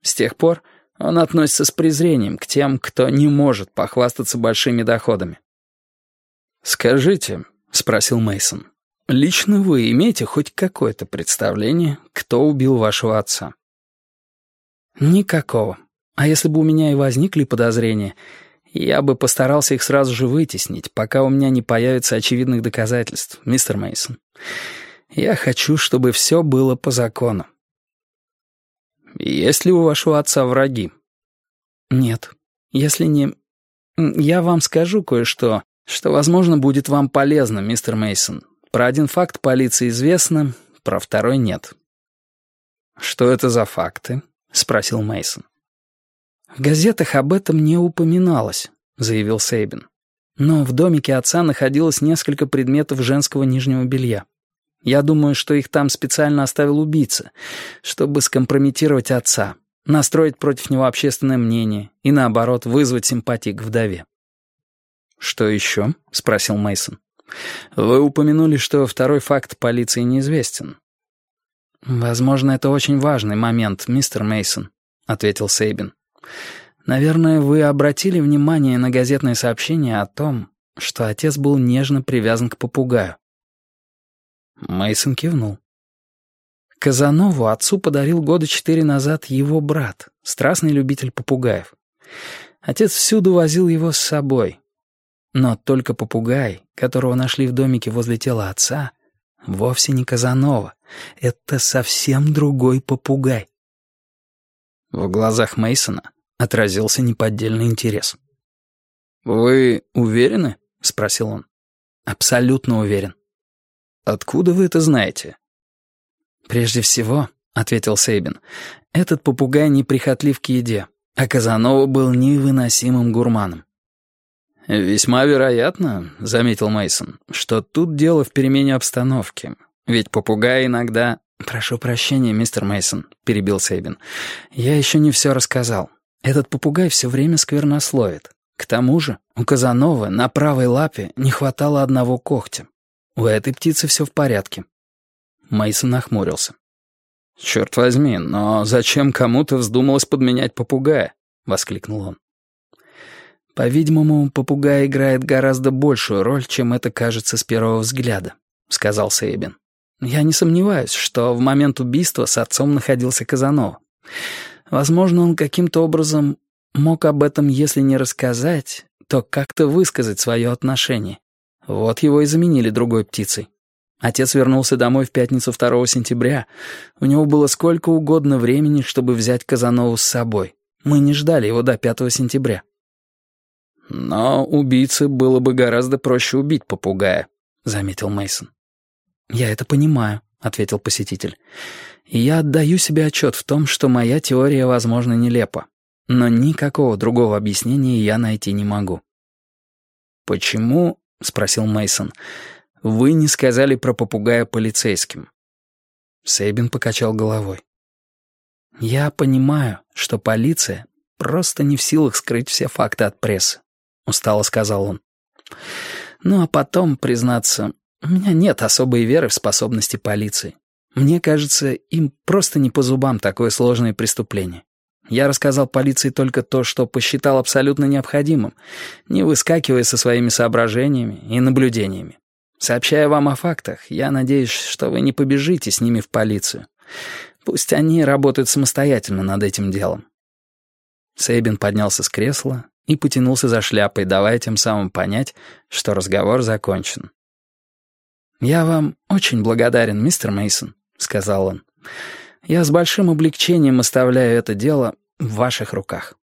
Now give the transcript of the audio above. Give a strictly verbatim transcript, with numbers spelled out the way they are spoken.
С тех пор он относится с презрением к тем, кто не может похвастаться большими доходами. «Скажите», — спросил Мейсон, — «лично вы имеете хоть какое-то представление, кто убил вашего отца?» «Никакого. А если бы у меня и возникли подозрения, я бы постарался их сразу же вытеснить, пока у меня не появится очевидных доказательств, мистер Мейсон. Я хочу, чтобы все было по закону». «Есть ли у вашего отца враги?» «Нет. Если не... Я вам скажу кое-что, что, возможно, будет вам полезно, мистер Мейсон. Про один факт полиции известно, про второй нет». «Что это за факты?» — спросил Мейсон. «В газетах об этом не упоминалось», — заявил Сейбин. «Но в домике отца находилось несколько предметов женского нижнего белья. Я думаю, что их там специально оставил убийца, чтобы скомпрометировать отца, настроить против него общественное мнение и, наоборот, вызвать симпатии к вдове». «Что еще?» — спросил Мейсон. «Вы упомянули, что второй факт полиции неизвестен». «Возможно, это очень важный момент, мистер Мейсон», — ответил Сейбин. «Наверное, вы обратили внимание на газетное сообщение о том, что отец был нежно привязан к попугаю». Мейсон кивнул. Казанову отцу подарил года четыре назад его брат, страстный любитель попугаев. Отец всюду возил его с собой. Но только попугай, которого нашли в домике возле тела отца, вовсе не Казанова. Это совсем другой попугай. В глазах Мейсона отразился неподдельный интерес. «Вы уверены?» — спросил он. «Абсолютно уверен». «Откуда вы это знаете?» «Прежде всего», — ответил Сейбин, — «этот попугай неприхотлив к еде, а Казанова был невыносимым гурманом». «Весьма вероятно», — заметил Мейсон, — «что тут дело в перемене обстановки. Ведь попугай иногда...» «Прошу прощения, мистер Мейсон», — перебил Сейбин. «Я еще не все рассказал. Этот попугай все время сквернословит. К тому же у Казановы на правой лапе не хватало одного когтя. У этой птицы все в порядке». Мейсон нахмурился. «Черт возьми, но зачем кому-то вздумалось подменять попугая?» — воскликнул он. «По-видимому, попугай играет гораздо большую роль, чем это кажется с первого взгляда», — сказал Сейбин. «Я не сомневаюсь, что в момент убийства с отцом находился Казанова. Возможно, он каким-то образом мог об этом, если не рассказать, то как-то высказать свое отношение. Вот его и заменили другой птицей. Отец вернулся домой в пятницу второго сентября. У него было сколько угодно времени, чтобы взять Казанову с собой. Мы не ждали его до пятого сентября». «Но убийце было бы гораздо проще убить попугая», — заметил Мейсон. «Я это понимаю», — ответил посетитель. «И я отдаю себе отчет в том, что моя теория, возможно, нелепа. Но никакого другого объяснения я найти не могу». «Почему?» — спросил Мейсон. «Вы не сказали про попугая полицейским». Сейбин покачал головой. «Я понимаю, что полиция просто не в силах скрыть все факты от прессы», — устало сказал он. «Ну а потом, признаться, у меня нет особой веры в способности полиции. Мне кажется, им просто не по зубам такое сложное преступление. Я рассказал полиции только то, что посчитал абсолютно необходимым, не выскакивая со своими соображениями и наблюдениями. Сообщая вам о фактах, я надеюсь, что вы не побежите с ними в полицию. Пусть они работают самостоятельно над этим делом». Сейбин поднялся с кресла и потянулся за шляпой, давая тем самым понять, что разговор закончен. «Я вам очень благодарен, мистер Мейсон», — сказал он. «Я с большим облегчением оставляю это дело в ваших руках».